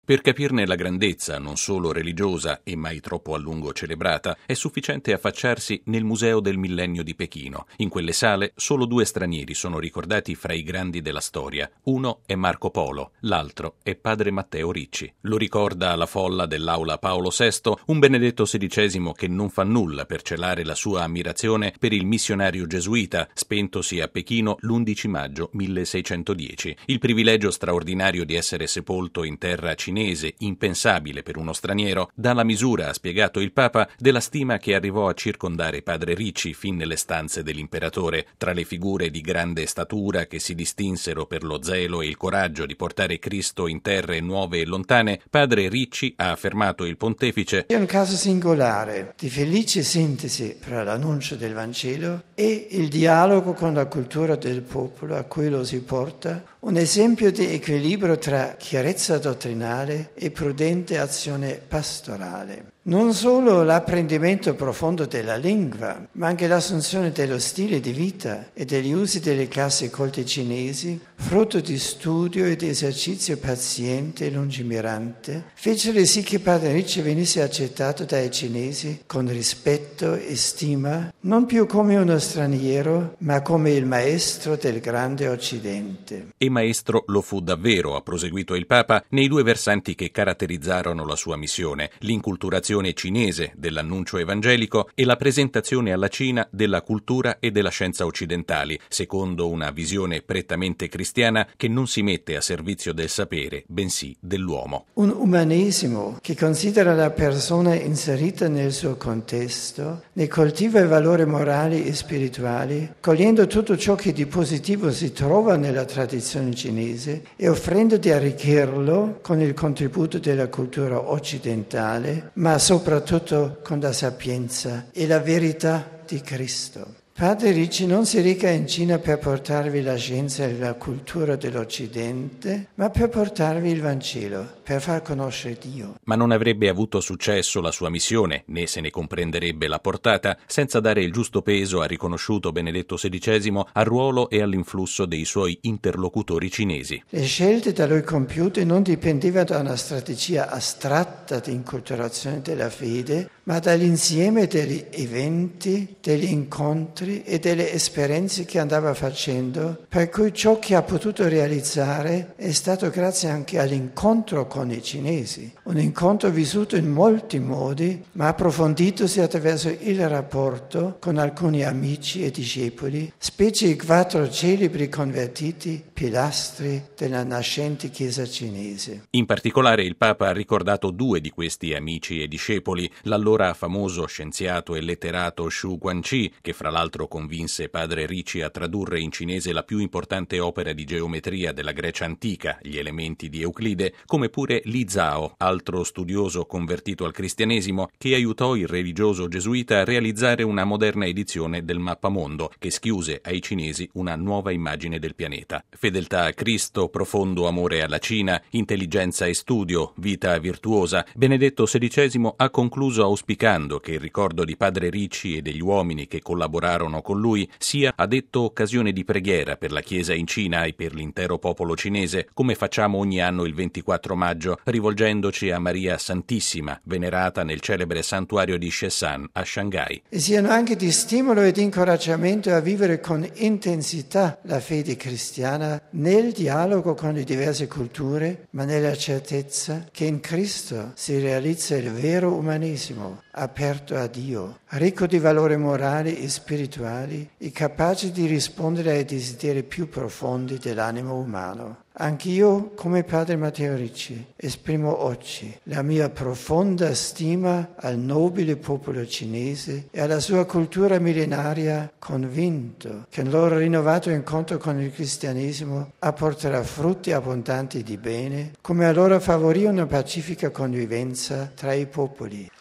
Per capirne la grandezza, non solo religiosa e mai troppo a lungo celebrata, è sufficiente affacciarsi nel Museo del Millennio di Pechino. In quelle sale solo 2 stranieri sono ricordati fra i grandi della storia. Uno è Marco Polo, l'altro è padre Matteo Ricci. Lo ricorda alla folla dell'Aula Paolo VI un Benedetto XVI che non fa nulla per celare la sua ammirazione per il missionario gesuita, spentosi a Pechino l'11 maggio 1610. Il privilegio straordinario di essere sepolto in terra cinese, impensabile per uno straniero, dà la misura, ha spiegato il Papa, della stima che arrivò a circondare padre Ricci fin nelle stanze dell'imperatore. Tra le figure di grande statura che si distinsero per lo zelo e il coraggio di portare Cristo in terre nuove e lontane, padre Ricci, ha affermato il pontefice, è un caso singolare di felice sintesi fra l'annuncio del Vangelo e il dialogo con la cultura del popolo a cui lo si porta, un esempio di equilibrio tra chiarezza dottrinale e prudente azione pastorale. Non solo l'apprendimento profondo della lingua, ma anche l'assunzione dello stile di vita e degli usi delle classi colte cinesi, frutto di studio e di esercizio paziente e lungimirante, fecero sì che padre Ricci venisse accettato dai cinesi con rispetto e stima, non più come uno straniero, ma come il maestro del grande Occidente. E maestro lo fu davvero, ha proseguito il Papa, nei 2 versanti che caratterizzarono la sua missione: l'inculturazione cinese dell'annuncio evangelico e la presentazione alla Cina della cultura e della scienza occidentali, secondo una visione prettamente cristiana che non si mette a servizio del sapere, bensì dell'uomo. Un umanesimo che considera la persona inserita nel suo contesto, ne coltiva i valori morali e spirituali, cogliendo tutto ciò che di positivo si trova nella tradizione cinese e offrendo di arricchirlo con il contributo della cultura occidentale, ma soprattutto con la sapienza e la verità di Cristo. Padre Ricci non si reca in Cina per portarvi la scienza e la cultura dell'Occidente, ma per portarvi il Vangelo, per far conoscere Dio. Ma non avrebbe avuto successo la sua missione, né se ne comprenderebbe la portata, senza dare il giusto peso, ha riconosciuto Benedetto XVI, al ruolo e all'influsso dei suoi interlocutori cinesi. Le scelte da lui compiute non dipendevano da una strategia astratta di inculturazione della fede, ma dall'insieme degli eventi, degli incontri e delle esperienze che andava facendo, per cui ciò che ha potuto realizzare è stato grazie anche all'incontro con i cinesi. Un incontro vissuto in molti modi, ma approfonditosi attraverso il rapporto con alcuni amici e discepoli, specie i 4 celebri convertiti, pilastri della nascente Chiesa cinese. In particolare il Papa ha ricordato 2 di questi amici e discepoli, l'allora famoso scienziato e letterato Xu Guangqi, che fra l'altro convinse padre Ricci a tradurre in cinese la più importante opera di geometria della Grecia antica, gli Elementi di Euclide, come pure Li Zhao, altro studioso convertito al cristianesimo, che aiutò il religioso gesuita a realizzare una moderna edizione del mappamondo che schiuse ai cinesi una nuova immagine del pianeta. Fedeltà a Cristo, profondo amore alla Cina, intelligenza e studio, vita virtuosa, Benedetto XVI ha concluso auspicando che il ricordo di padre Ricci e degli uomini che collaborarono con lui sia, ha detto, occasione di preghiera per la Chiesa in Cina e per l'intero popolo cinese, come facciamo ogni anno il 24 maggio, rivolgendoci a Maria Santissima, venerata nel celebre santuario di Sheshan a Shanghai. E siano anche di stimolo ed incoraggiamento a vivere con intensità la fede cristiana nel dialogo con le diverse culture, ma nella certezza che in Cristo si realizza il vero umanesimo, aperto a Dio, ricco di valori morali e spirituali e capace di rispondere ai desideri più profondi dell'animo umano. Anch'io, come padre Matteo Ricci, esprimo oggi la mia profonda stima al nobile popolo cinese e alla sua cultura millenaria, convinto che il loro rinnovato incontro con il cristianesimo apporterà frutti abbondanti di bene, come allora favorì una pacifica convivenza tra i popoli.